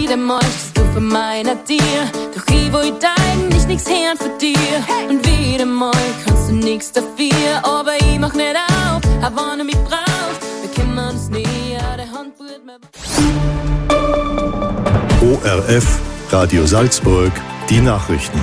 wieder mal stehst du für meiner dir. Doch ich wollte eigentlich nichts hören von dir. Und wieder mal kannst du nichts dafür. Aber ich mach nicht auf, auch wenn du mich brauchst. Wir können uns nie an der Hand mehr. ORF, Radio Salzburg, die Nachrichten.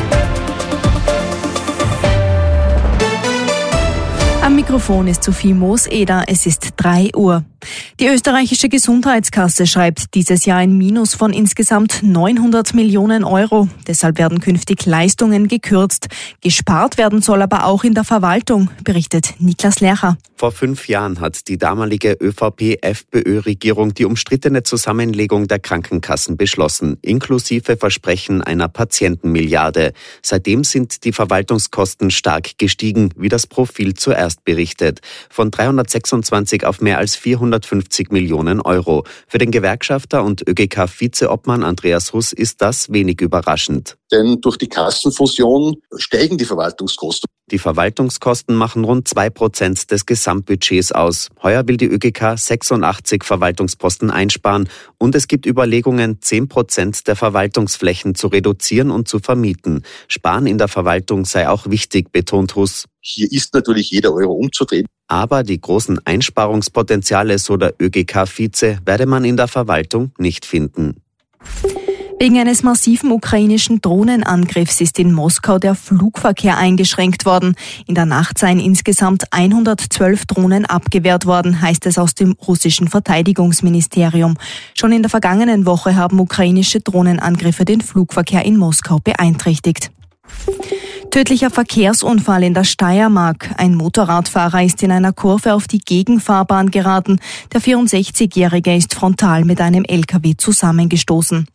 Am Mikrofon ist Sophie Moos-Eder, es ist 3 Uhr. Die österreichische Gesundheitskasse schreibt dieses Jahr ein Minus von insgesamt 900 Millionen Euro. Deshalb werden künftig Leistungen gekürzt. Gespart werden soll aber auch in der Verwaltung, berichtet Niklas Lercher. Vor 5 Jahren hat die damalige ÖVP-FPÖ-Regierung die umstrittene Zusammenlegung der Krankenkassen beschlossen, inklusive Versprechen einer Patientenmilliarde. Seitdem sind die Verwaltungskosten stark gestiegen, wie das Profil zuerst berichtet. Von 326 auf mehr als 450 Millionen Euro. Für den Gewerkschafter und ÖGK-Vizeobmann Andreas Huss ist das wenig überraschend. Denn durch die Kassenfusion steigen die Verwaltungskosten. Die Verwaltungskosten machen rund 2% des Gesamtbudgets aus. Heuer will die ÖGK 86 Verwaltungsposten einsparen und es gibt Überlegungen, 10% der Verwaltungsflächen zu reduzieren und zu vermieten. Sparen in der Verwaltung sei auch wichtig, betont Huss. Hier ist natürlich jeder Euro umzudrehen. Aber die großen Einsparungspotenziale, so der ÖGK-Vize, werde man in der Verwaltung nicht finden. Wegen eines massiven ukrainischen Drohnenangriffs ist in Moskau der Flugverkehr eingeschränkt worden. In der Nacht seien insgesamt 112 Drohnen abgewehrt worden, heißt es aus dem russischen Verteidigungsministerium. Schon in der vergangenen Woche haben ukrainische Drohnenangriffe den Flugverkehr in Moskau beeinträchtigt. Tödlicher Verkehrsunfall in der Steiermark. Ein Motorradfahrer ist in einer Kurve auf die Gegenfahrbahn geraten. Der 64-Jährige ist frontal mit einem LKW zusammengestoßen.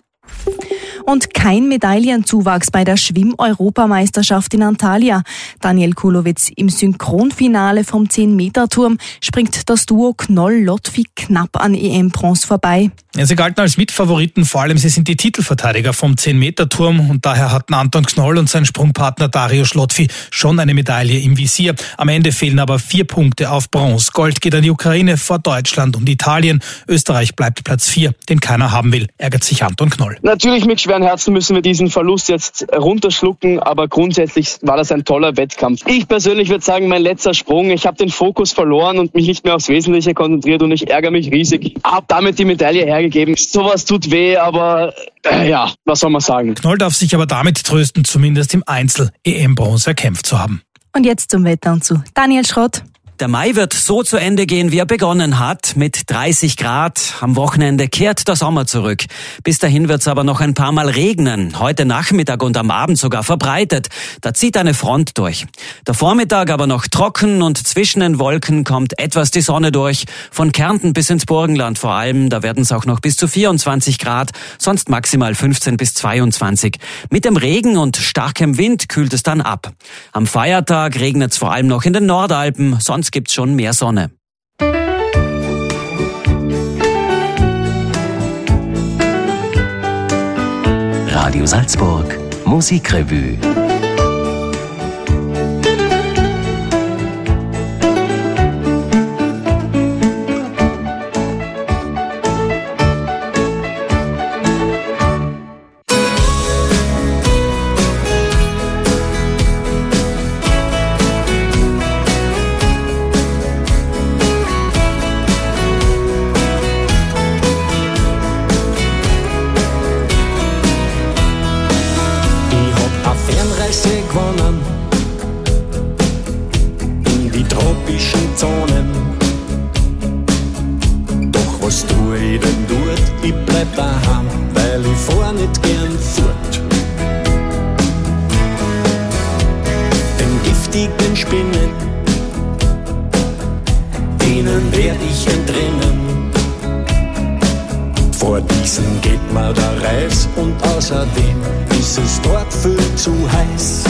Und kein Medaillenzuwachs bei der Schwimm-Europameisterschaft in Antalya. Daniel Kulowitz im Synchronfinale vom 10-Meter-Turm springt das Duo Knoll-Lotfi knapp an EM-Bronze vorbei. Ja, sie galten als Mitfavoriten, vor allem sie sind die Titelverteidiger vom 10-Meter-Turm und daher hatten Anton Knoll und sein Sprungpartner Dariusz Lotfi schon eine Medaille im Visier. Am Ende fehlen aber 4 Punkte auf Bronze. Gold geht an die Ukraine vor Deutschland und Italien. Österreich bleibt Platz 4, den keiner haben will, ärgert sich Anton Knoll. Natürlich mit schweren Herzen müssen wir diesen Verlust jetzt runterschlucken, aber grundsätzlich war das ein toller Wettkampf. Ich persönlich würde sagen, mein letzter Sprung, ich habe den Fokus verloren und mich nicht mehr aufs Wesentliche konzentriert und ich ärgere mich riesig. Habe damit die Medaille hergegeben. Sowas tut weh, aber ja, was soll man sagen. Knoll darf sich aber damit trösten, zumindest im Einzel EM-Bronze erkämpft zu haben. Und jetzt zum Wetter und zu Daniel Schrott. Der Mai wird so zu Ende gehen, wie er begonnen hat, mit 30 Grad. Am Wochenende kehrt der Sommer zurück. Bis dahin wird es aber noch ein paar Mal regnen. Heute Nachmittag und am Abend sogar verbreitet. Da zieht eine Front durch. Der Vormittag aber noch trocken und zwischen den Wolken kommt etwas die Sonne durch. Von Kärnten bis ins Burgenland vor allem, da werden es auch noch bis zu 24 Grad, sonst maximal 15 bis 22. Mit dem Regen und starkem Wind kühlt es dann ab. Am Feiertag regnet es vor allem noch in den Nordalpen, sonst gibt's schon mehr Sonne. Radio Salzburg Musikrevue. Gewonnen in die tropischen Zonen. Doch was tue ich denn dort? Ich bleib daheim, weil ich fahr nicht gern fort. Den giftigen Spinnen, denen werd ich entrinnen. Vor diesen geht mir der Reis und außerdem ist es dort viel zu heiß.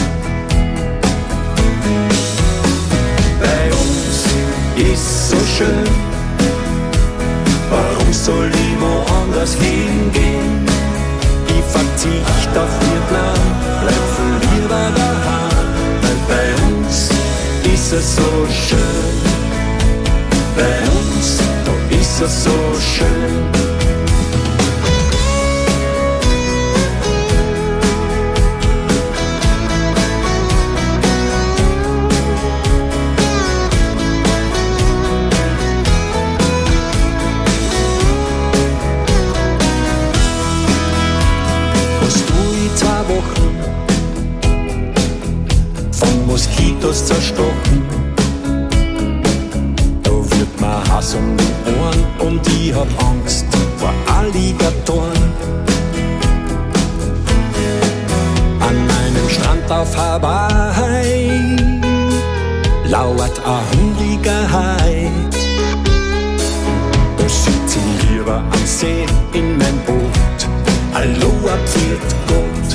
Bei uns ist so schön, warum soll ich woanders hingehen? Ich verzichte auf Vietnam, bleib viel lieber daheim, weil bei uns ist es so schön. Bei uns, da ist es so schön. Moskitos zerstochen. Da wird mir Hass um die Ohren und ich hab Angst vor Alligatoren. An einem Strand auf Hawaii lauert ein hungriger Hai. Da sitz ich lieber am See in mein Boot. Aloha, pfiat Gott.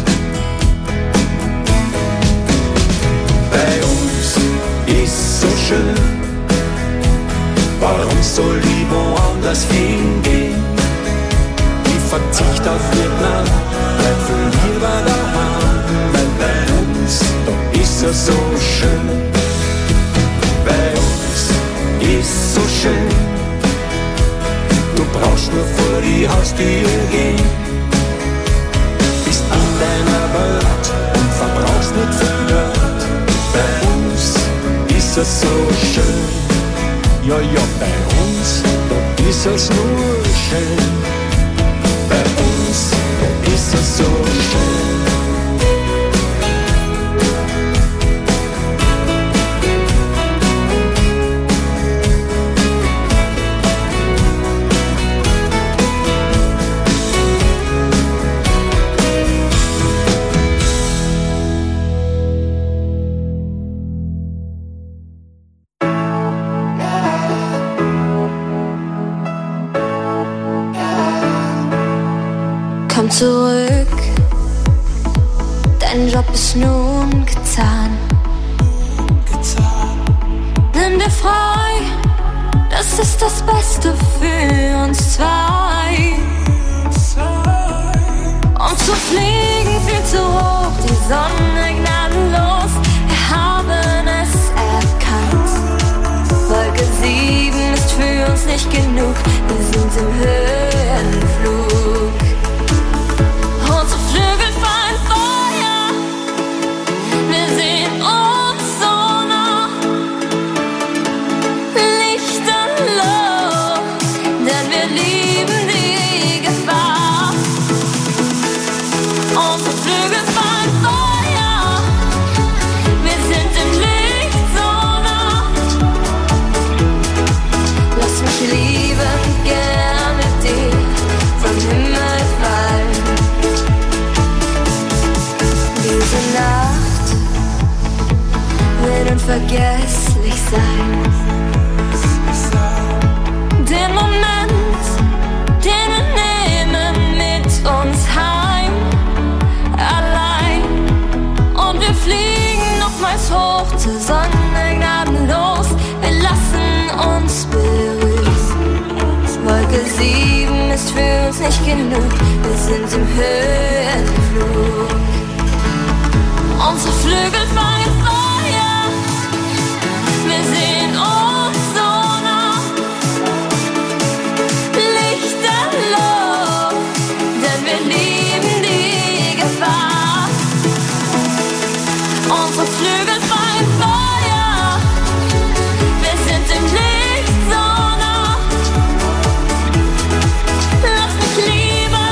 Bei uns ist so schön, warum soll ich woanders hingehen? Ich verzicht auf Vietnam, bleib für lieber daheim, weil bei uns, da ist es so schön. Bei uns ist so schön, du brauchst nur vor die Haustür gehen, bist in deiner Welt und verbrauchst nicht viel Geld. Bei uns ist es so schön, ja, bei uns, da ist es nur schön. Bei uns, da ist es so schön. Komm zurück, dein Job ist nun getan. Nimm dir frei, das ist das Beste für uns zwei. Um zu fliegen viel zu hoch, die Sonne gnadenlos, wir haben es erkannt. Wolke 7 ist für uns nicht genug, wir sind im Höhenflug. Unsere Flügel fallen Feuer, wir sehen uns so nah, lichterloh, denn wir lieben die Gefahr. Unsere Flügel fallen Feuer, wir sind im Licht so nah. Lass mich lieben, gern mit dir vom Himmel fallen. Diese Nacht wird unvergesslich sein. Den Moment, den wir nehmen mit uns heim, allein. Und wir fliegen nochmals hoch zur Sonne gnadenlos. Wir lassen uns berühren. Wolke 7 ist für uns nicht genug, wir sind im Höhenflug. Unsere Flügel fangen Feuer, wir sehen uns so nah, lichterloh, denn wir lieben die Gefahr. Unsere Flügel fangen Feuer, wir sind im Licht so nah. Lass mich lieber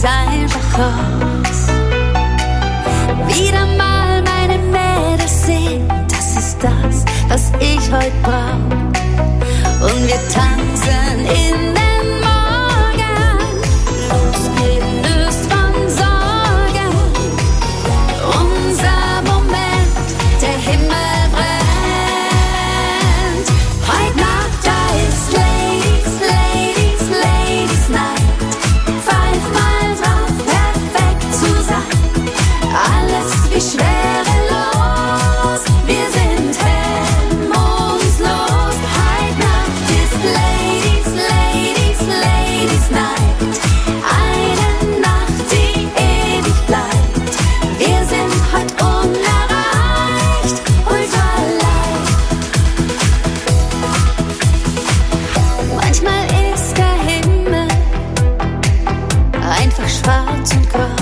jetzt einfach raus. Wieder mal meine Mädels sehen, das ist das, was ich heute brauch. Und wir tanzen in den Morgen, losgelöst von Sorgen. Unser Moment, der Himmel brennt. Heute Nacht, da ist Ladies, Ladies, Ladies Night. 5-mal drauf, perfekt zu sein. Alles wie schwerelos, wir sind hemmungslos. Heute Nacht ist Ladies, Ladies, Ladies Night. Eine Nacht, die ewig bleibt. Wir sind heute unerreicht, ultra leicht. Manchmal ist der Himmel einfach schwarz und grau.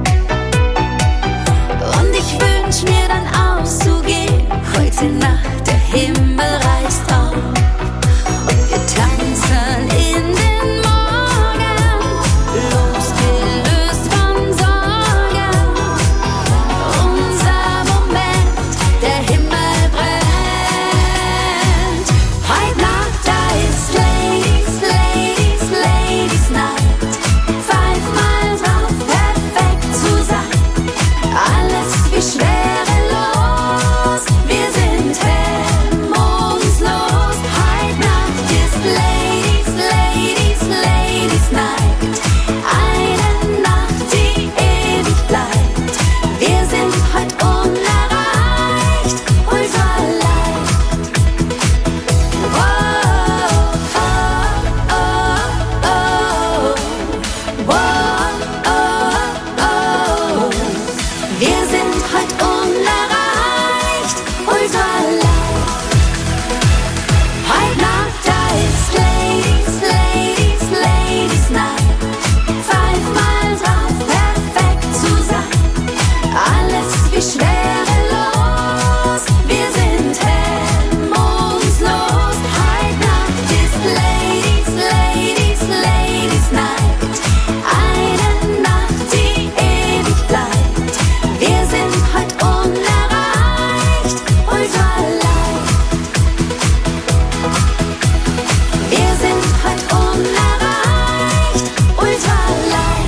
Und ich wünsch mir dann auszugehen, heute Nacht, der Himmel reißt auf. Und wir tanzen in den Morgen, losgelöst von Sorgen. Unser Moment, der Himmel brennt. Heute Nacht, da ist Ladies, Ladies, Ladies Night. 5-mal drauf, perfekt zu sein. Alles wie schwerelos, wir sind hemmungslos. Heute Nacht ist Ladies, Ladies, Ladies Night. Eine Nacht, die ewig bleibt. Wir sind heute unerreicht, ultra leicht. Wir sind heute unerreicht, ultra leicht. Heute Nacht, da ist Ladies, Ladies, Ladies Night. 5-mal drauf, perfekt zu sein. Alles wie schwerelos, wir sind hemmungslos. Heute Nacht ist Ladies, Ladies, Ladies Night. Eine Nacht, die ewig bleibt. Wir sind heute unerreicht, ultra leicht. Wir sind heute unerreicht, ultra leicht.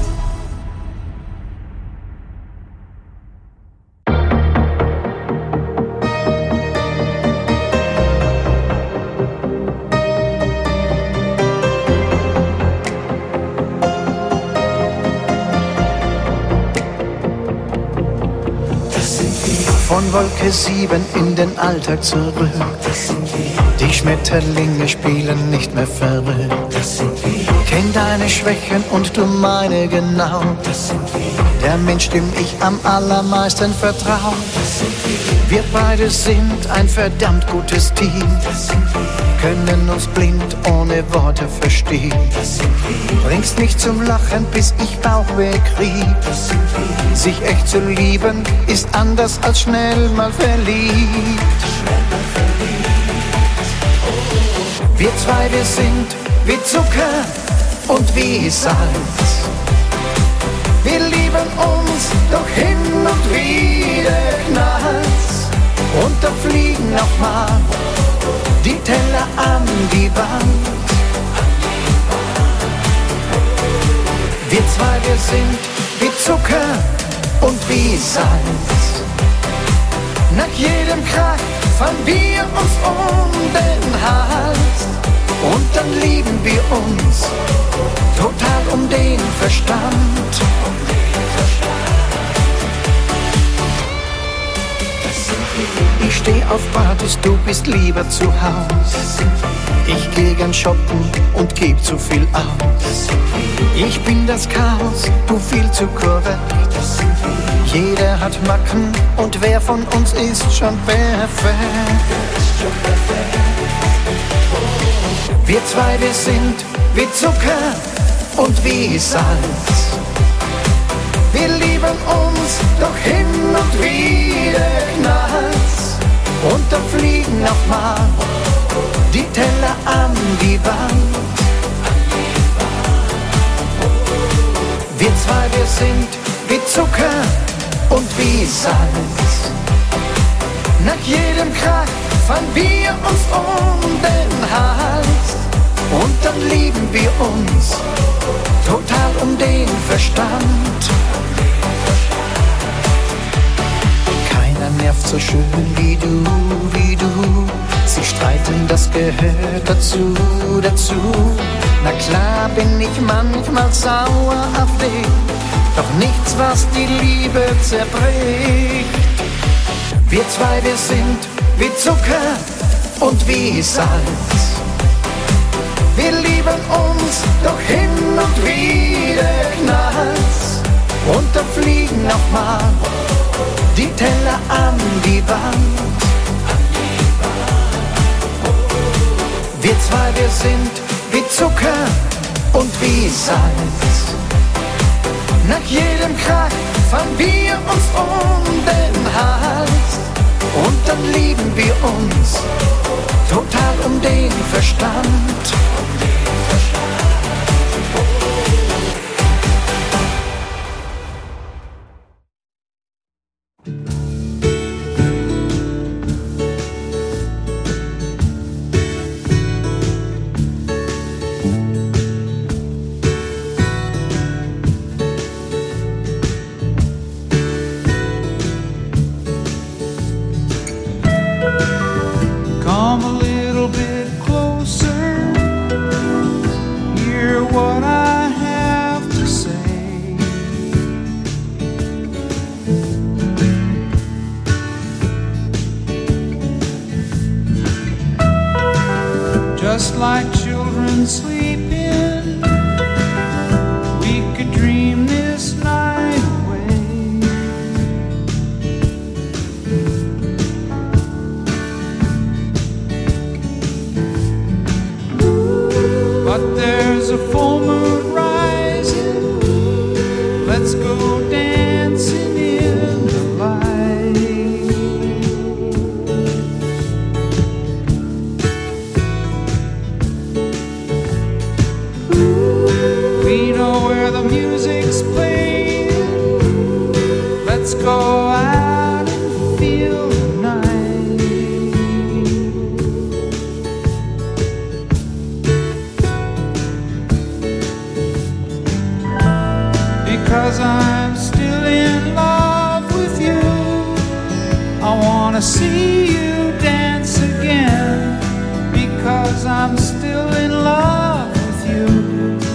Von Wolke 7 in den Alltag zurück. Die Schmetterlinge spielen nicht mehr verrückt. Kenn deine Schwächen und du meine genau. Der Mensch, dem ich am allermeisten vertrau. Wir beide sind ein verdammt gutes Team. Können uns blind ohne Worte verstehen. Bringst mich zum Lachen, bis ich Bauchweh krieg. Sich echt zu lieben ist anders als schnell mal verliebt. Wir zwei, wir sind wie Zucker und wie Salz. Wir lieben uns, doch hin und wieder knallt's. Und da fliegen nochmal die Teller an die Wand. Wir zwei, wir sind wie Zucker und wie Salz. Nach jedem Krach fallen wir uns um den Hals. Und dann lieben wir uns total um den Verstand. Ich steh auf Partys, du bist lieber zu Haus. Ich geh gern shoppen und geb zu viel aus. Ich bin das Chaos, du viel zu korrekt. Jeder hat Macken und wer von uns ist schon perfekt. Wir zwei, wir sind wie Zucker und wie Salz. Wir lieben uns, doch hin und wieder knallt's. Und da fliegen nochmal die Teller an die Wand. Wir sind wie Zucker und wie Salz. Nach jedem Krach fallen wir uns um den Hals. Und dann lieben wir uns total um den Verstand. Keiner nervt so schön wie du, wie du. Sie streiten, das gehört dazu. Na klar bin ich manchmal sauer auf dich, doch nichts, was die Liebe zerbricht. Wir zwei, wir sind wie Zucker und wie Salz. Wir lieben uns, doch hin und wieder knallt's. Und da fliegen nochmal die Teller an die Wand. Wir zwei, wir sind wie Zucker und wie Salz. Nach jedem Krach fallen wir uns um den Hals. Und dann lieben wir uns total um den Verstand. Just like children sleeping, we could dream this night away. But there's a full moon rising, let's go dancing in the light. Music's playing, let's go out and feel the night. Because I'm still in love with you, I wanna see you dance again. Because I'm still in love with you.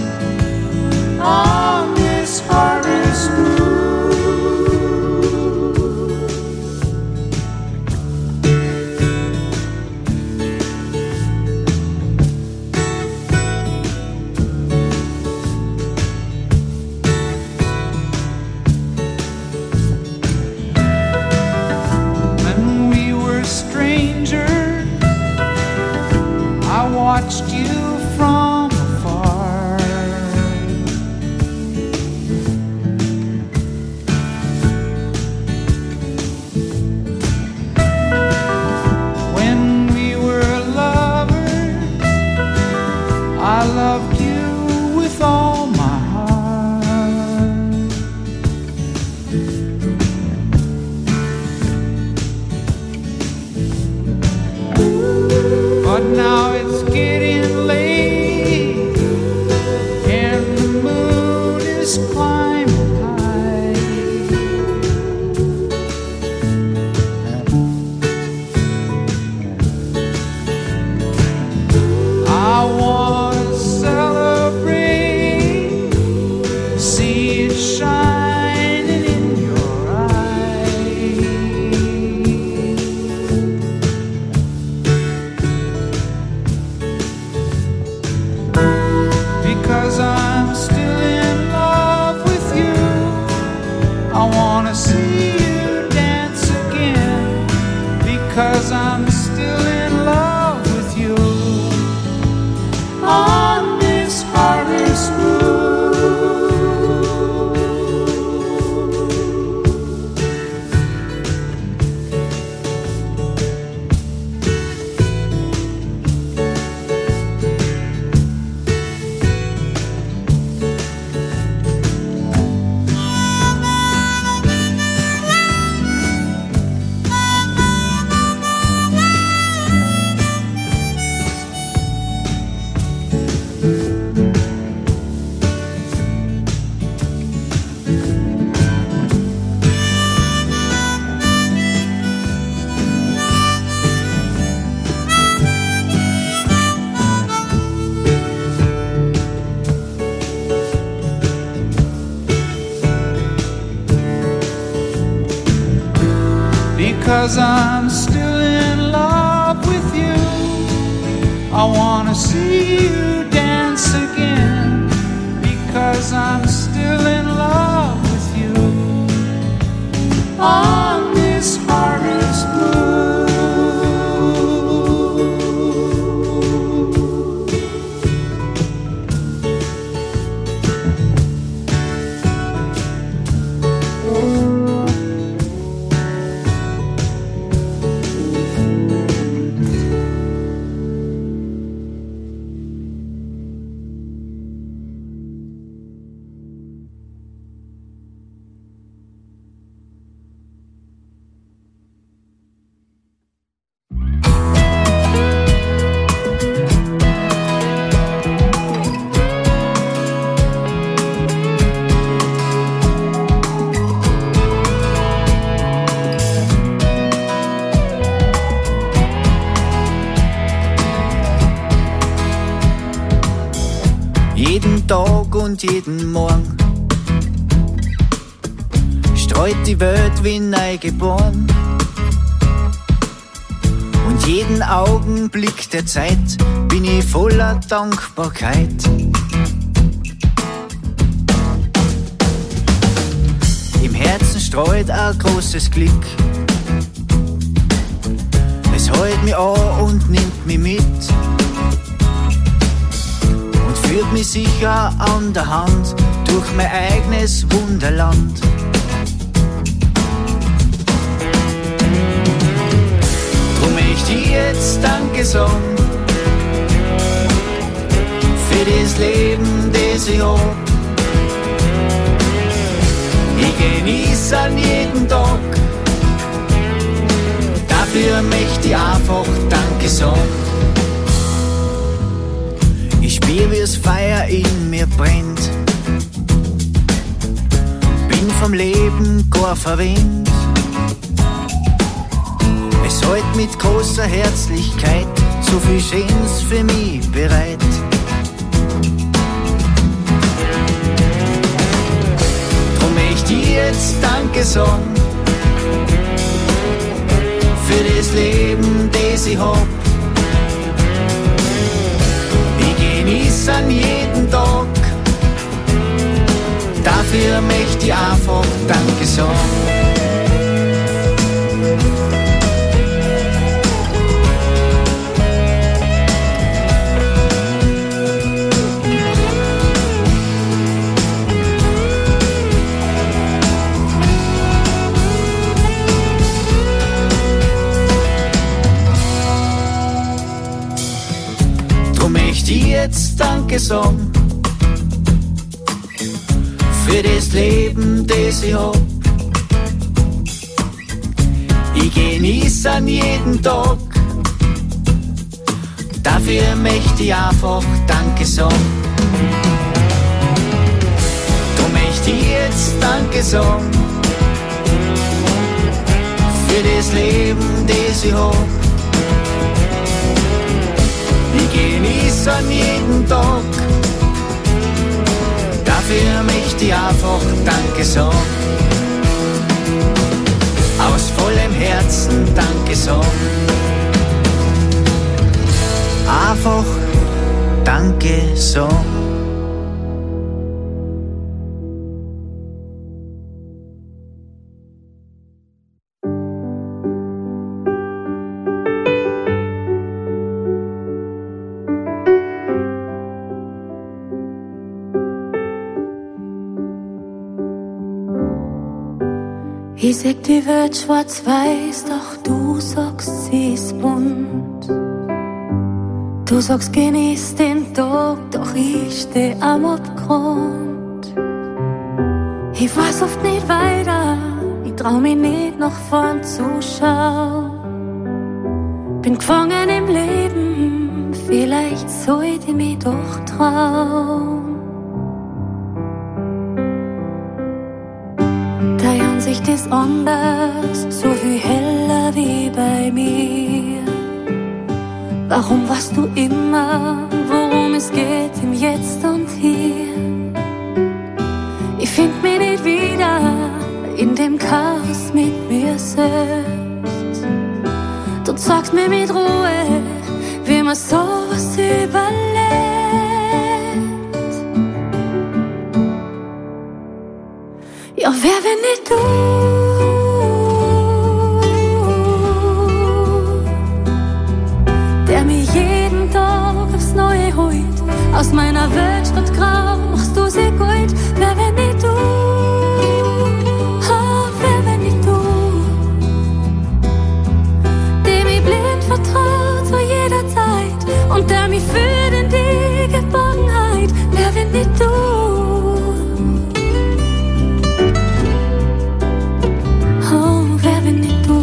On this harvest moon. When we were because I'm still in love with you. I wanna see you dance again because I'm still in love with you. On this harvest moon. Jeden Tag und jeden Morgen streut die Welt wie neu geboren. Und jeden Augenblick der Zeit bin ich voller Dankbarkeit. Im Herzen streut ein großes Glück. Es hält mich an und nimmt mich mit. Führt mich sicher an der Hand durch mein eigenes Wunderland. Drum möchte ich jetzt Danke sagen für das Leben, das ich hab. Ich genieße an jeden Tag, dafür möchte ich einfach Danke sagen. Ich spür, wie das Feuer in mir brennt. Bin vom Leben gar verwöhnt. Es hält mit großer Herzlichkeit so viel Schönes für mich bereit. Drum möchte ich jetzt Danke sagen für das Leben, das ich hab. Genieße an jeden Tag, dafür möchte ich einfach Danke sagen. Die jetzt Danke sagen für das Leben, das ich hab. Ich genieße an jeden Tag, dafür möchte ich einfach Danke sagen. Drum möchte ich jetzt Danke sagen für das Leben, das ich hab. Ich genieße an jeden Tag, dafür möchte ich einfach Danke sagen. Aus vollem Herzen Danke sagen. Einfach Danke sagen. Ich sag, die Welt schwarz-weiß, doch du sagst, sie ist bunt. Du sagst, genieß den Tag, doch ich steh am Abgrund. Ich weiß oft nicht weiter, ich trau mich nicht nach vorn zu schauen. Bin gefangen im Leben, vielleicht sollte ich mich doch trauen. Deine Ansicht ist anders, so viel heller wie bei mir. Warum weißt du immer, worum es geht im Jetzt und Hier? Ich find mich nicht wieder in dem Chaos mit mir selbst. sagst mir mit Ruhe, wie man sowas überlebt. Ja, wer wenn nicht du? Der mir jeden Tag aufs Neue holt. Aus meiner Welt statt grau machst du sie Gold. Wer wenn nicht du? Oh, wer wenn nicht du? Der mir blind vertraut zu jeder Zeit und der mich führt in die Geborgenheit. Wer wenn nicht du? Oh, wer wenn nicht du?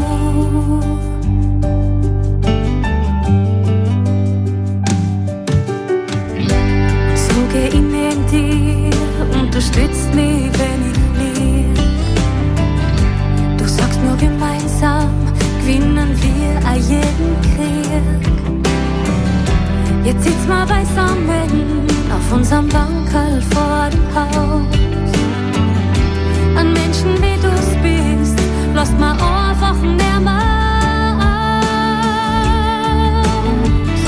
So geh ich neben dir, unterstützt mich, wenn ich flieh. Du sagst nur gemeinsam gewinnen wir auch jeden Krieg. Jetzt sitzen wir beisammen auf unserem Bankerl vor dem Haus. An Menschen wie du's bist, lass mal einfach mehr mal aus.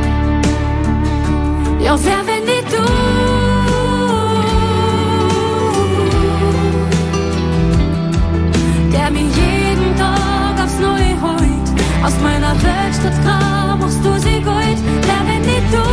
Ja, wer wenn nicht du? Der mir jeden Tag aufs Neue holt. Aus meiner Welt statt grau machst du sie Gold. Wer wenn nicht du?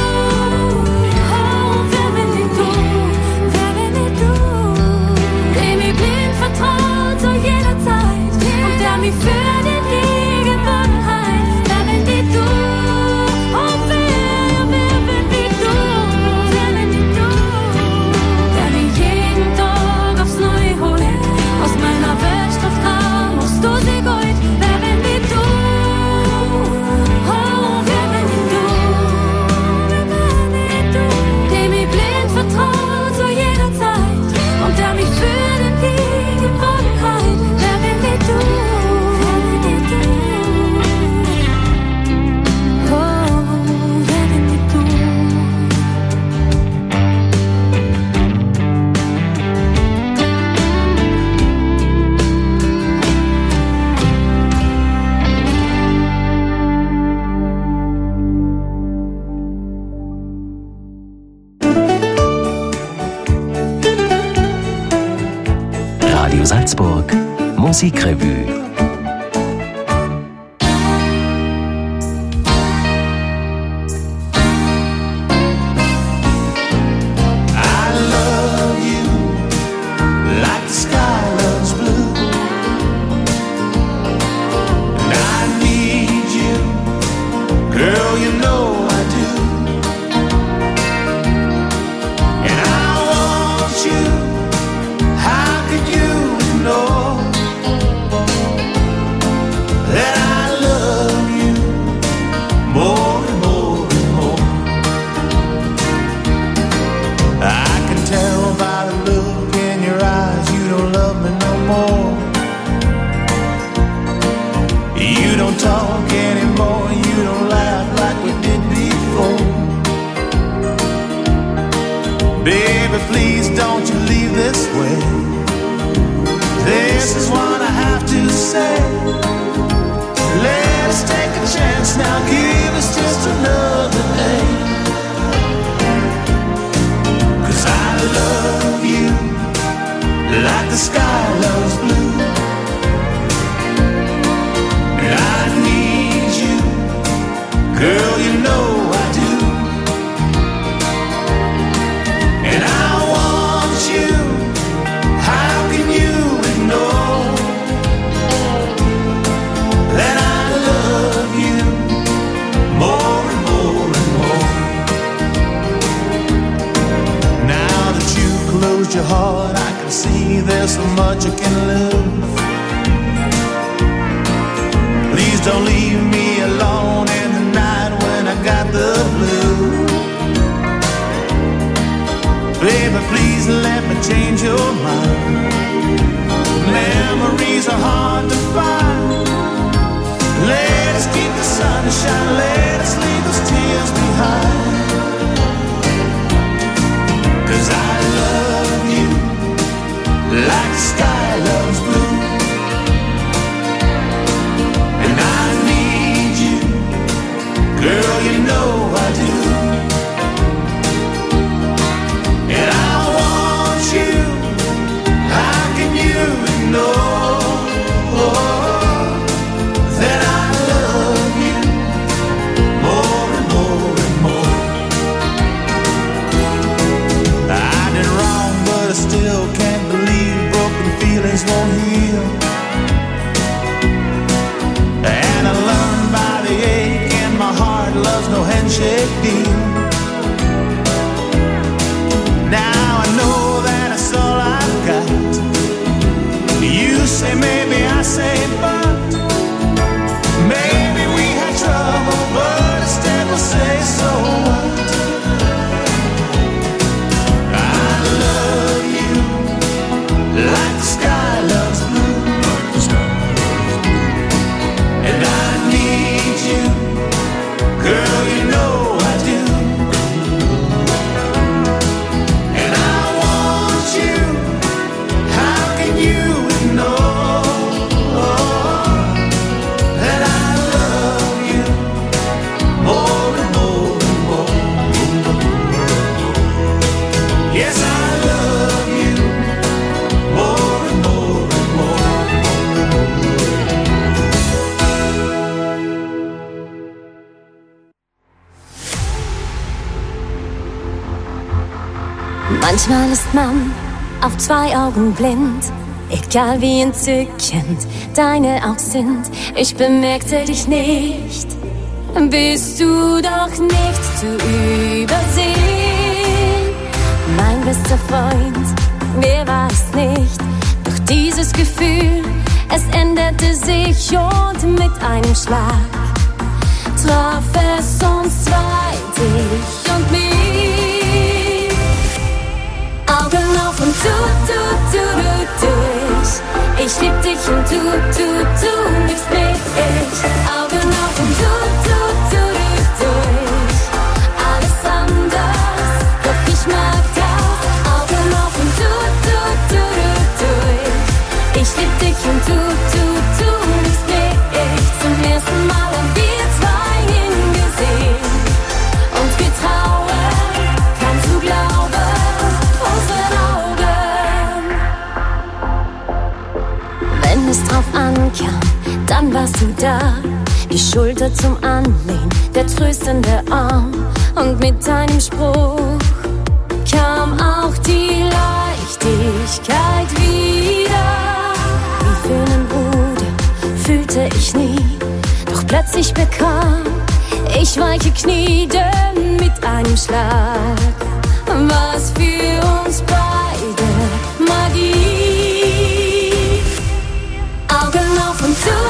Oh, wer wenn nicht du? Wer wenn nicht du? Der mir blind vertraut zu jeder Zeit und der mich führt in die Geborgenheit. Wer wenn nicht du? Oh, wer wenn nicht du? Wer wenn nicht du? Der mir jeden Tag aufs Neue holt. Aus meiner Welt statt grau machst du sie Gold. Wer wenn nicht du? Oh, wer wenn nicht du? Der mir blind vertraut zu jeder Zeit und der mich führt in die Geborgenheit. Wer wenn nicht du? Oh, wer wenn nicht du? Radio Salzburg Musikrevue. Like the sky loves blue, and I need you, girl, you know I do, and I want you. How could you ignore that I love you more and more and more? I can tell by the look in your eyes you don't love me no more. You don't talk anymore, you don't laugh like we did before. Baby, please don't you leave this way. This is what I have to say. Let us take a chance now, give us just another day. 'Cause I love you like the sky loves blue, and I need you, girl, you know I do, and I want you. How can you ignore that I love you more and more and more? Now that you closed your heart, I can see there's so much you can lose. Please don't leave me alone in the night when I got the blues. Baby, please let me change your mind. Memories are hard to find. Let us keep the sunshine, let us leave those tears behind. 'Cause I love you like the sky loves blue, and I need Manchmal ist man auf 2 Augen blind, egal wie entzückend deine auch sind. Ich bemerkte dich nicht, bist du doch nicht zu übersehen. Mein bester Freund, wer war es nicht? Doch dieses Gefühl, es änderte sich und mit einem Schlag traf es uns zwei, dich und mich. Augen auf und du ich. Ich lieb dich und du liebst mich. Augen auf und du ich. Alles anders, doch ich mag das. Augen auf und du ich. Ich lieb dich und du liebst mich. Zum ersten Mal haben wir zwei hingesehen und getraut, kannst du glauben, unseren Augen. Wenn es drauf ankam, dann warst du da. Die Schulter zum Anlehnen, der tröstende Arm. Und mit deinem Spruch kam auch die Leichtigkeit wieder. Wie für einen Bruder fühlte ich nie, doch plötzlich bekam ich weiche Knie, denn mit einem Schlag war's für uns beide Magie. Augen auf und du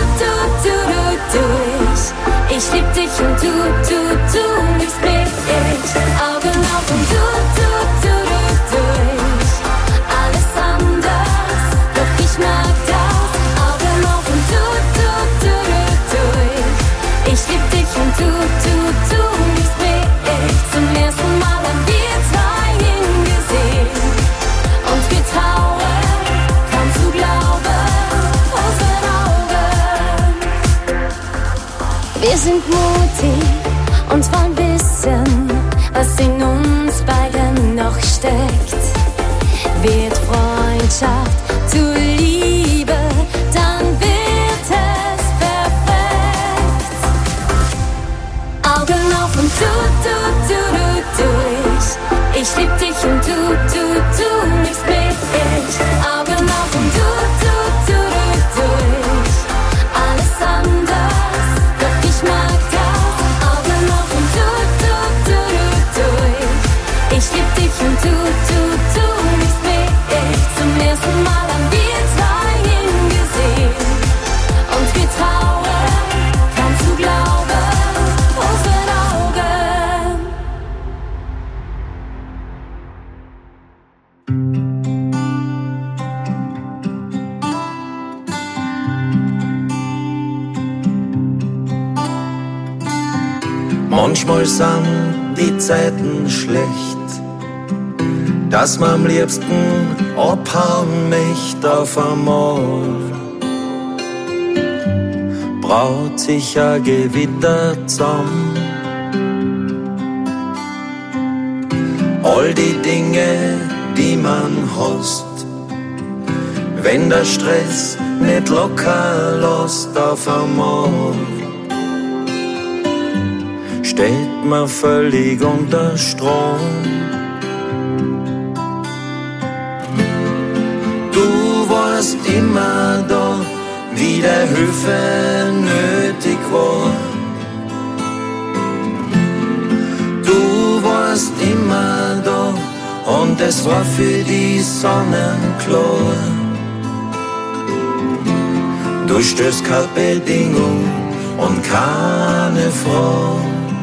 ich. Ich lieb dich und du liebst mich. Augen auf und du ich. Alles anders, doch ich mag das. Augen auf und du ich. Ich lieb dich und du liebst mich. Zum ersten Mal haben wir zwei hingesehen und getraut, kannst du glauben, unseren Augen. Wir sind mutig und wollen wissen, was in uns beiden noch steckt. Wird Freundschaft zu Liebe, dann wird es perfekt. Augen auf und du ich. Ich lieb dich und du liebst mich. Augen auf und du ich. Alles anders, doch ich mag das. Augen auf und du ich. Ich lieb dich und du liebst mich. Zum ersten Mal haben wir zwei hingesehen und getraut, kannst du glauben, unseren Augen. Manchmal sind die Zeiten schlecht, dass man am liebsten abhauen möchte auf einmal. Braut sich ein Gewitter zusammen. All die Dinge, die man hasst, wenn der Stress nicht locker lässt auf einmal, steht man völlig unter Strom. Du warst immer da, wie der Hilfe nötig war. Du warst immer da und es war für die sonnenklar. Du stößt keine Bedingung und keine Frau.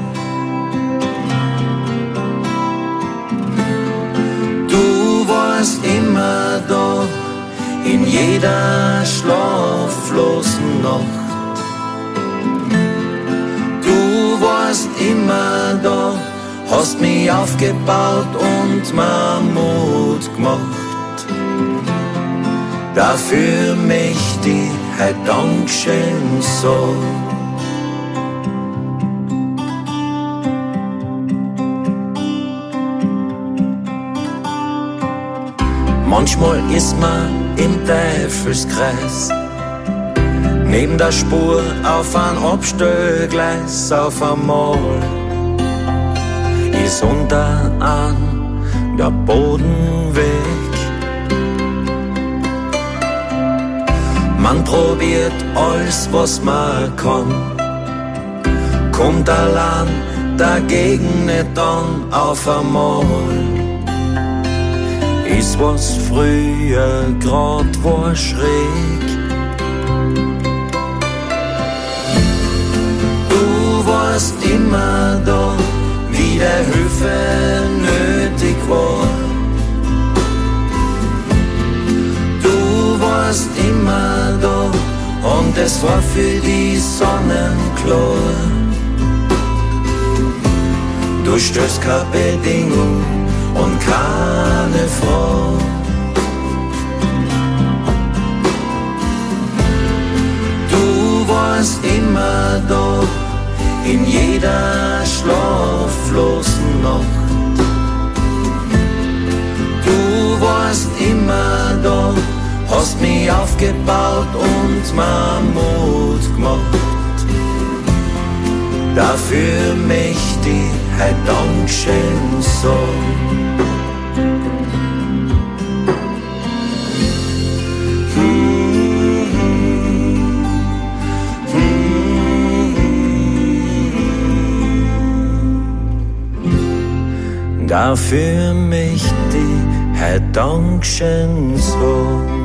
Du warst immer da, in jeder schlaflosen Nacht. Du warst immer da, hast mich aufgebaut und mir Mut gemacht. Dafür möchte ich heute Dankeschön sagen. Manchmal ist man im Teufelskreis, neben der Spur auf ein Abstellgleis auf einmal ist unter an der Boden weg. Man probiert alles, was man kann, kommt allein dagegen nicht an auf einmal. Ist was früher grad war schräg. Du warst immer da, wie der Hilfe nötig war. Du warst immer da und es war für die sonnenklar. Du stößt keine Bedingung und keine Frau. Du warst immer da, in jeder schlaflosen Nacht. Du warst immer da, hast mich aufgebaut und mir Mut gemacht. Dafür möchte ich heute Dankeschön sagen. Dafür möchte ich heute Dankeschön sagen.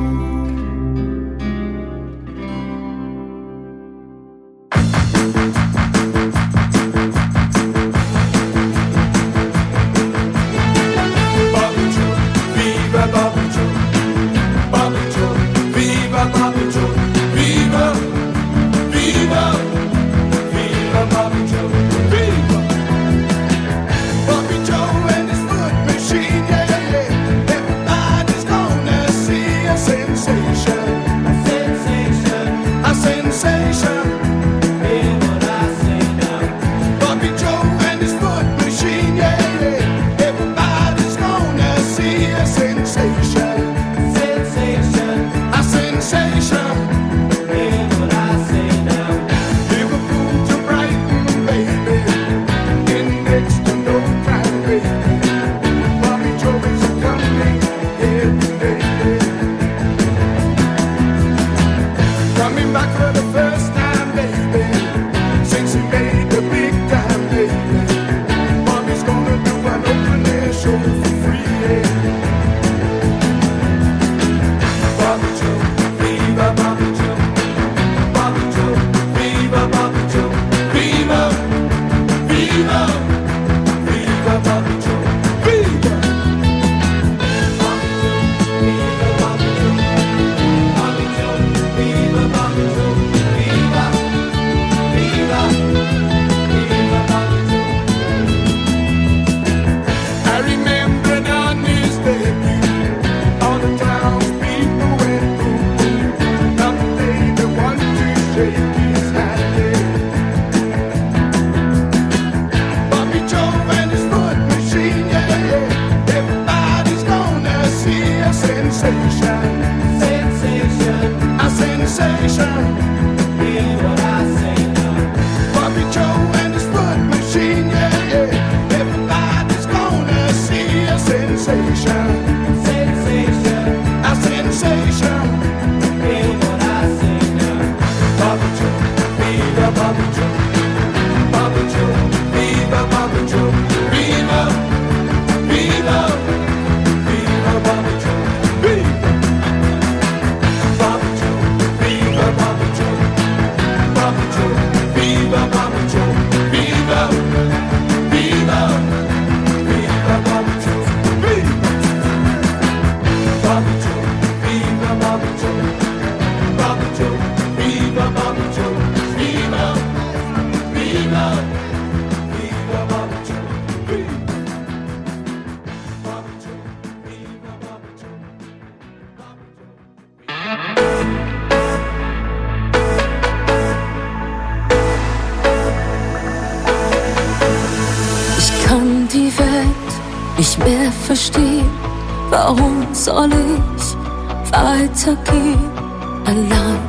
nicht mehr verstehe, warum soll ich weitergehen, allein,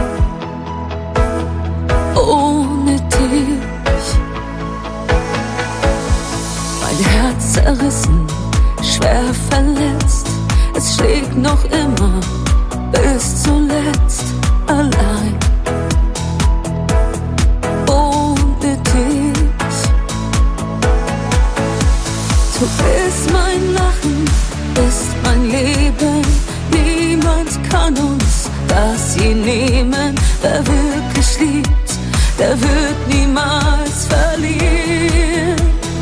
ohne dich. Mein Herz zerrissen, schwer verletzt. Es schlägt noch immer bis zuletzt allein. Ohne dich. Du bist mein Lachen, bist mein Leben. Niemand kann uns das je nehmen. Wer wirklich liebt, der wird niemals verlieren.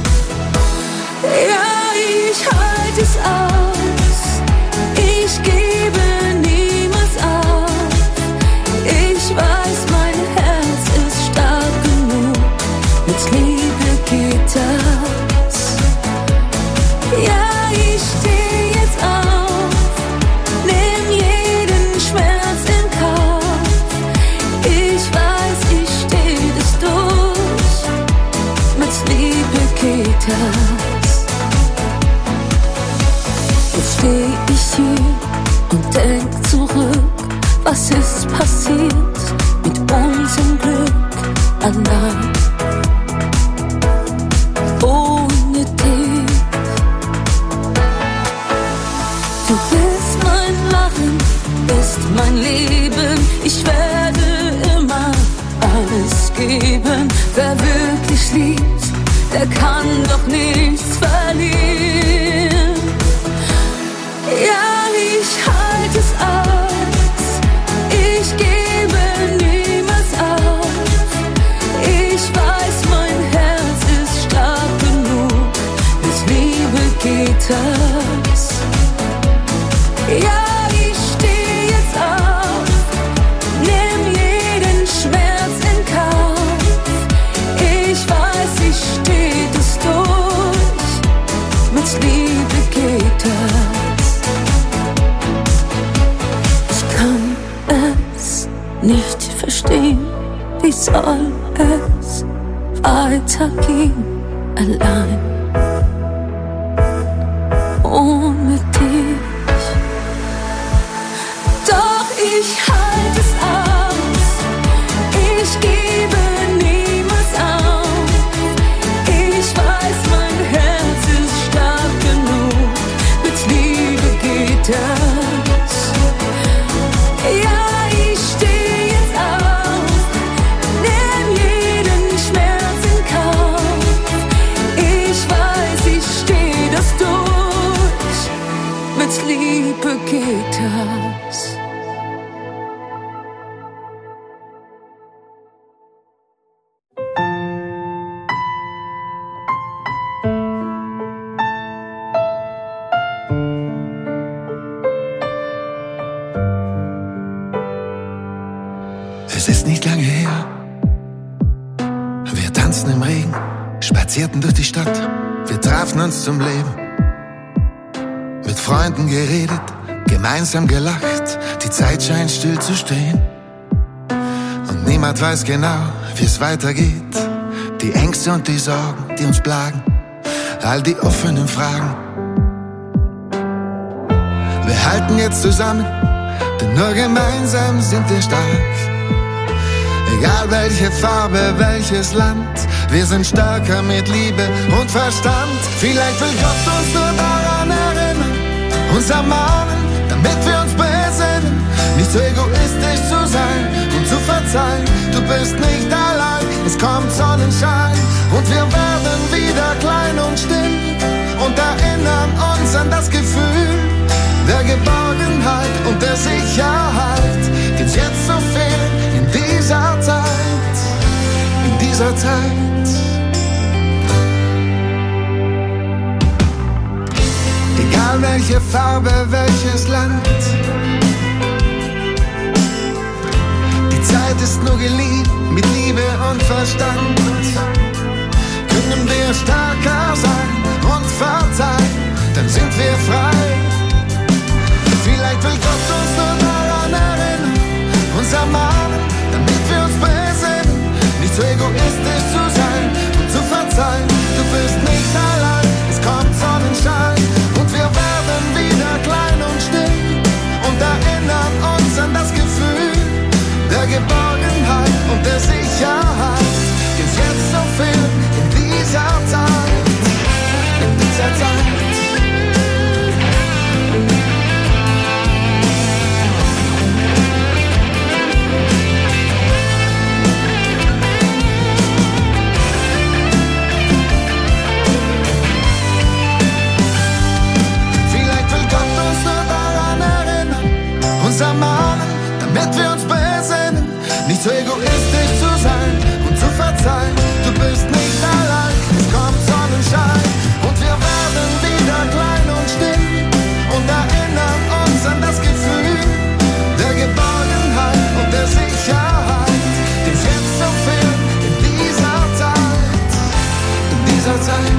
Ja, ich halte es aus. Ich gebe niemals auf. Ich weiß, mein Herz ist stark genug. Mit Liebe geht das. Ja, ich steh jetzt auf. Nimm jeden Schmerz in Kauf. Ich weiß, ich steh das durch. Mit Liebe geht das. Jetzt steh ich hier und denk zurück. Was ist passiert mit unserem Glück allein? Ohne dich. Du bist mein Lachen, bist mein Leben. Ich werde immer alles geben. Wer wirklich liebt, der kann doch nichts verlieren. Ja, ich halte es aus. Ich gebe niemals auf. Ich weiß, mein Herz ist stark genug. Mit Liebe geht das. Ja, ich steh jetzt auf. Nimm jeden Schmerz in Kauf. Ich weiß, ich steh das durch. Mit Liebe geht das. Ich kann es nicht verstehen. Wie soll es weitergehen allein? Ohne dich. Doch ich halte es aus. Ich gebe niemals auf. Ich weiß, mein Herz ist stark genug. Mit Liebe geht das. Ja, ich steh jetzt auf. Nimm jeden Schmerz in Kauf. Ich weiß, ich steh das durch. Mit Liebe geht das. Es ist nicht lange her. Wir tanzten im Regen, spazierten durch die Stadt. Wir trafen uns zum Leben. Mit Freunden geredet, gemeinsam gelacht. Die Zeit scheint still zu stehen. Und niemand weiß genau, wie es weitergeht. Die Ängste und die Sorgen, die uns plagen. All die offenen Fragen. Wir halten jetzt zusammen, denn nur gemeinsam sind wir stark. Egal welche Farbe, welches Land, wir sind stärker mit Liebe und Verstand. Vielleicht will Gott uns nur daran erinnern, uns ermahnen, damit wir uns besinnen, nicht so egoistisch zu sein und zu verzeihen. Du bist nicht allein, es kommt Sonnenschein und wir werden wieder klein und still und erinnern uns an das Gefühl der Geborgenheit und der Sicherheit, die uns jetzt so fehlen in dieser Zeit, in dieser Zeit. Egal welche Farbe, welches Land, die Zeit ist nur geliebt mit Liebe und Verstand. Können wir stärker sein und verzeihen, dann sind wir frei. Vielleicht will Gott uns nur daran erinnern, uns ermahnen, damit wir uns besinnen, nicht so egoistisch zu sein und zu verzeihen. Du bist nicht allein, es kommt Sonnenschein und wir werden wieder klein und still und erinnern uns an das Gefühl der Geborgenheit und der Sicherheit, die uns jetzt so fehlen in dieser Zeit, in dieser Zeit. damit wir uns besinnen, nicht so egoistisch zu sein und zu verzeihen. Du bist nicht allein, es kommt Sonnenschein und wir werden wieder klein und still und erinnern uns an das Gefühl der Geborgenheit und der Sicherheit, dem es jetzt so fehlt in dieser Zeit, in dieser Zeit.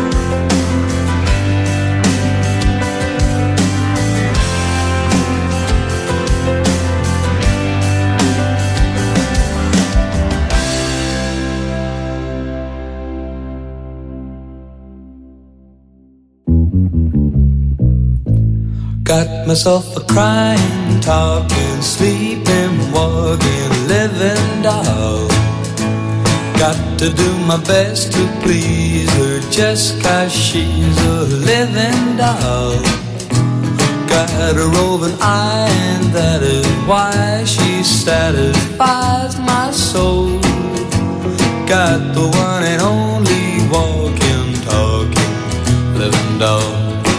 Got myself a crying, talking, sleeping, walking, living doll. Got to do my best to please her just 'cause she's a living doll. Got a roving eye and that is why she satisfies my soul. Got the one and only walking, talking, living doll.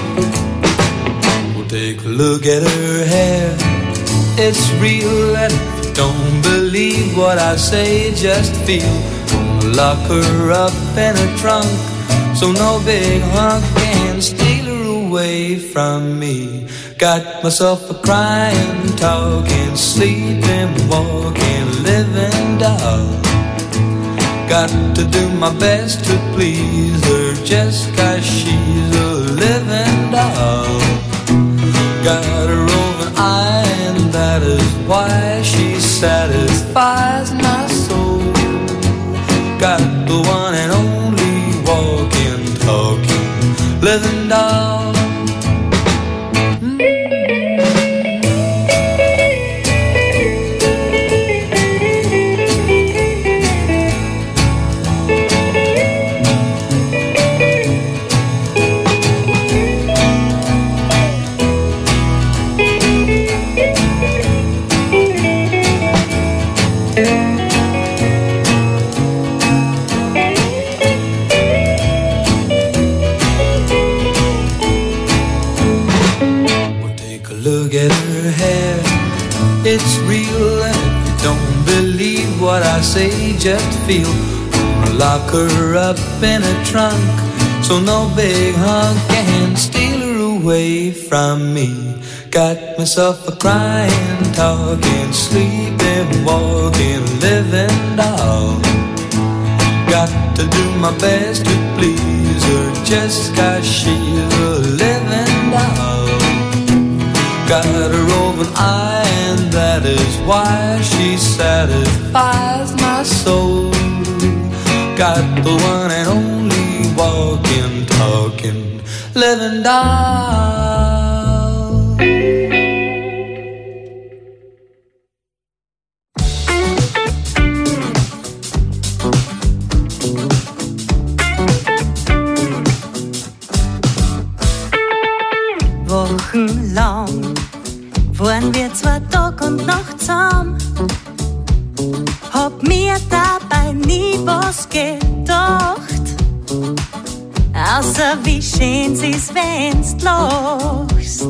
Take a look at her hair, it's real, and if you don't believe what I say, just feel. Gonna lock her up in a trunk, so no big hunk can steal her away from me. Got myself a crying, talking, sleeping, walking, living doll. Got to do my best to please her just 'cause she's a living doll. Got a roving eye and that is why she satisfies my soul. Got the one and only walking, talking, living doll. It's real, and if you don't believe what I say, just feel. Gonna lock her up in a trunk, so no big hunk can steal her away from me. Got myself a crying, talking, sleeping, walking, living doll. Got to do my best to please her just 'cause she's a living doll. Got a roving eye and that is why she satisfies my soul. Got the one and only walking, talking, living doll. Wochenlang waren wir zwar Tag und Nacht zusammen, hab mir dabei nie was gedacht, außer wie schön sie's, wenn's lachst.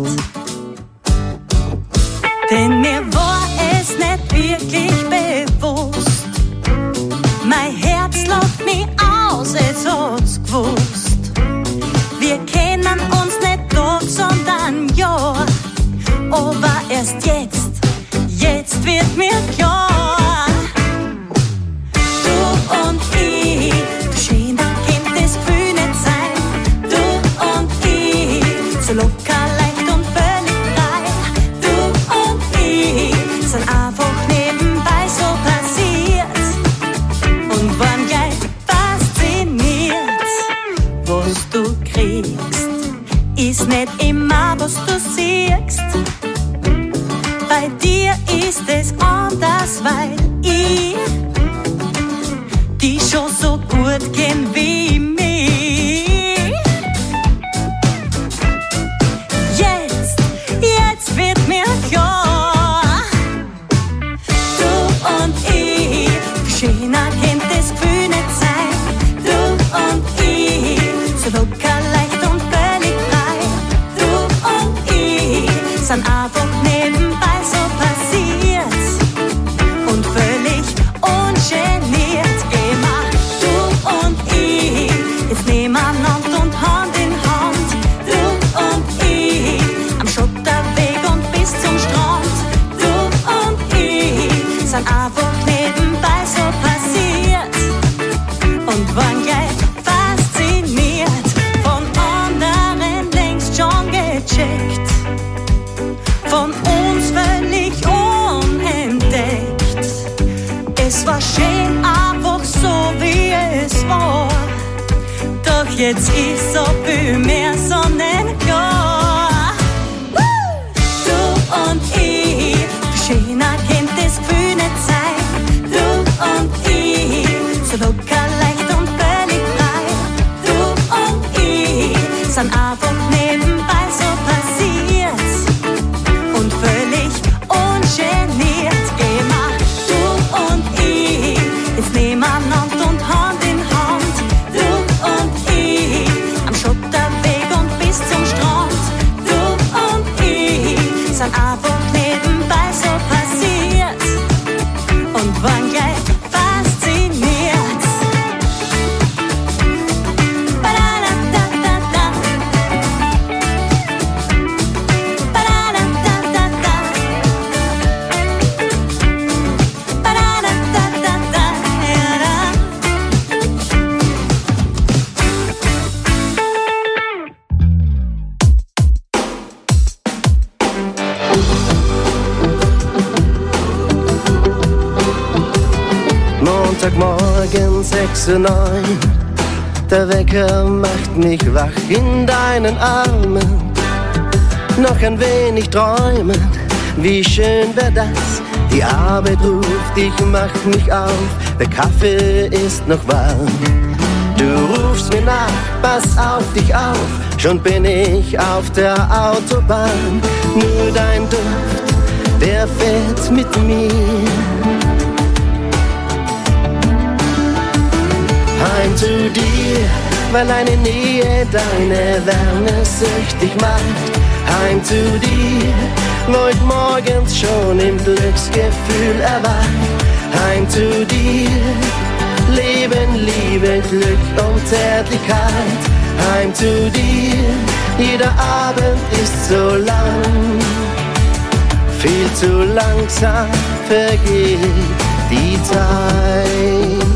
Denn mir war es nicht wirklich bewusst, mein Herz lacht mich aus, es hat's gewusst. Wir kennen uns nicht Tag, sondern Jahr. Aber erst jetzt wird mir klar, du und ich, schöner könnte das Gefühl nicht sein. Du und ich, so locker, leicht und völlig frei. Du und ich, sind einfach nebenbei so passiert und waren gleich fasziniert. Was du kriegst, ist nicht immer, was du siehst. Bei dir ist es anders, weil ich die schon so gut kenn wie mich. Jetzt wird mir klar, du und ich, schöner könnte das Gefühl nicht sein. Du und ich, so locker, leicht und völlig frei. Du und ich, sind einfach nebenbei so passiert jetzt ist so viel mehr Sonnenklar. Du und ich, schöner kennt das Gefühl nicht sein. Du und ich, so locker, leicht und völlig frei. Du und ich, sind einfach nebenbei so passiert's. Und völlig ungeniert gehen wir, du und ich, ins Nebeneinander und Hand in Hand. Du und ich, am Schotterweg und bis zum Strand. Du und ich, sind einfach nebenbei so passiert und waren gleich fasziniert. Ba-da-da-da-da-da. Ba-da-da-da-da-da. Ba-da-da-da-da-da. Ja-da. Montagmorgen 6:09 Uhr, der Wecker macht mich wach in deinen Armen. Noch ein wenig träumen, wie schön wär das. Die Arbeit ruft, ich mach mich auf, der Kaffee ist noch warm. Du rufst mir nach, pass auf dich auf, schon bin ich auf der Autobahn. Nur dein Duft, der fährt mit mir. Heim zu dir, weil eine Nähe deine Wärme süchtig macht. Heim zu dir, wo ich morgens schon im Glücksgefühl erwacht. Heim zu dir, Leben, Liebe, Glück und Zärtlichkeit. Heim zu dir, jeder Abend ist so lang. Viel zu langsam vergeht die Zeit.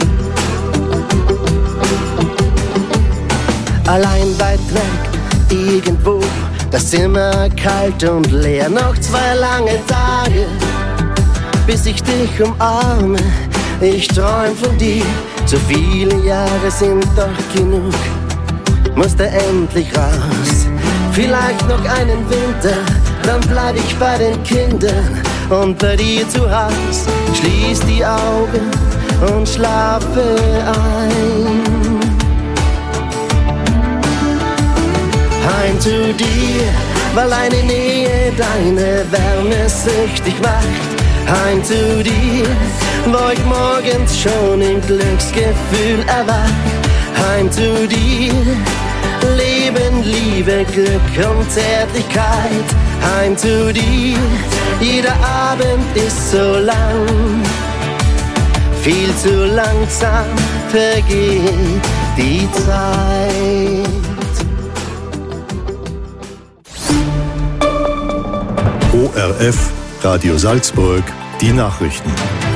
Allein weit weg, irgendwo, das Zimmer kalt und leer. Noch 2 lange Tage, bis ich dich umarme. Ich träum von dir, so viele Jahre sind doch genug. Musste endlich raus, vielleicht noch einen Winter, dann bleib ich bei den Kindern und bei dir zu Haus. Schließ die Augen und schlafe ein. Heim zu dir, weil eine Nähe deine Wärme süchtig macht. Heim zu dir, wo ich morgens schon im Glücksgefühl erwacht. Heim zu dir, Leben, Liebe, Glück und Zärtlichkeit. Heim zu dir, jeder Abend ist so lang. Viel zu langsam vergeht die Zeit. ORF, Radio Salzburg, die Nachrichten.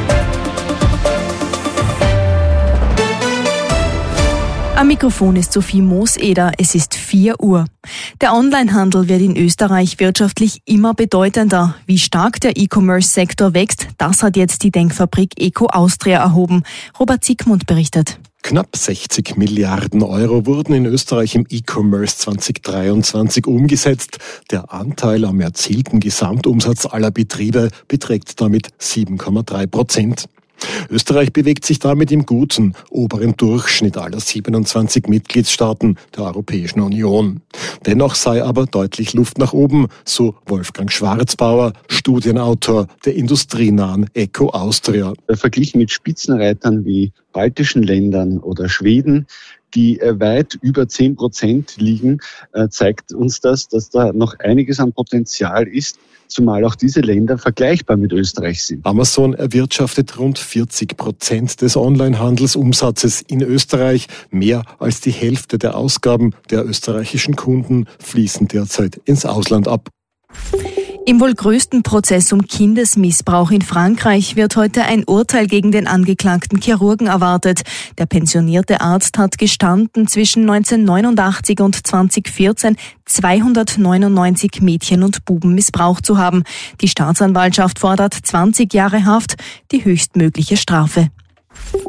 Am Mikrofon ist Sophie Mooseder. Es ist 4 Uhr. Der Onlinehandel wird in Österreich wirtschaftlich immer bedeutender. Wie stark der E-Commerce-Sektor wächst, das hat jetzt die Denkfabrik Eco Austria erhoben. Robert Siegmund berichtet. Knapp 60 Milliarden Euro wurden in Österreich im E-Commerce 2023 umgesetzt. Der Anteil am erzielten Gesamtumsatz aller Betriebe beträgt damit 7,3%. Österreich bewegt sich damit im guten, oberen Durchschnitt aller 27 Mitgliedstaaten der Europäischen Union. Dennoch sei aber deutlich Luft nach oben, so Wolfgang Schwarzbauer, Studienautor der industrienahen Eco Austria. Verglichen mit Spitzenreitern wie baltischen Ländern oder Schweden, die weit über 10% liegen, zeigt uns das, dass da noch einiges an Potenzial ist, zumal auch diese Länder vergleichbar mit Österreich sind. Amazon erwirtschaftet rund 40% des Onlinehandelsumsatzes in Österreich. Mehr als die Hälfte der Ausgaben der österreichischen Kunden fließen derzeit ins Ausland ab. Im wohl größten Prozess um Kindesmissbrauch in Frankreich wird heute ein Urteil gegen den angeklagten Chirurgen erwartet. Der pensionierte Arzt hat gestanden, zwischen 1989 und 2014 299 Mädchen und Buben missbraucht zu haben. Die Staatsanwaltschaft fordert 20 Jahre Haft, die höchstmögliche Strafe.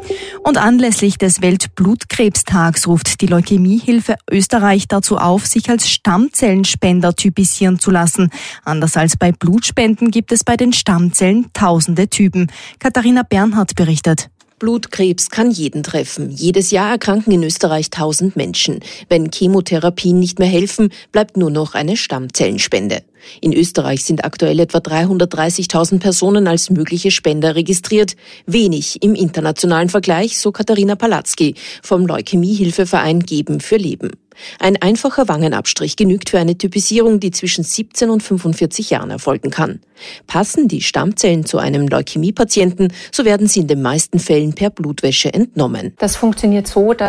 Und anlässlich des Weltblutkrebstags ruft die Leukämiehilfe Österreich dazu auf, sich als Stammzellenspender typisieren zu lassen. Anders als bei Blutspenden gibt es bei den Stammzellen tausende Typen. Katharina Bernhardt berichtet. Blutkrebs kann jeden treffen. Jedes Jahr erkranken in Österreich 1000 Menschen. Wenn Chemotherapien nicht mehr helfen, bleibt nur noch eine Stammzellenspende. In Österreich sind aktuell etwa 330.000 Personen als mögliche Spender registriert. Wenig im internationalen Vergleich, so Katharina Palatzky vom Leukämiehilfeverein Geben für Leben. Ein einfacher Wangenabstrich genügt für eine Typisierung, die zwischen 17 und 45 Jahren erfolgen kann. Passen die Stammzellen zu einem Leukämiepatienten, so werden sie in den meisten Fällen per Blutwäsche entnommen. Das funktioniert so, dass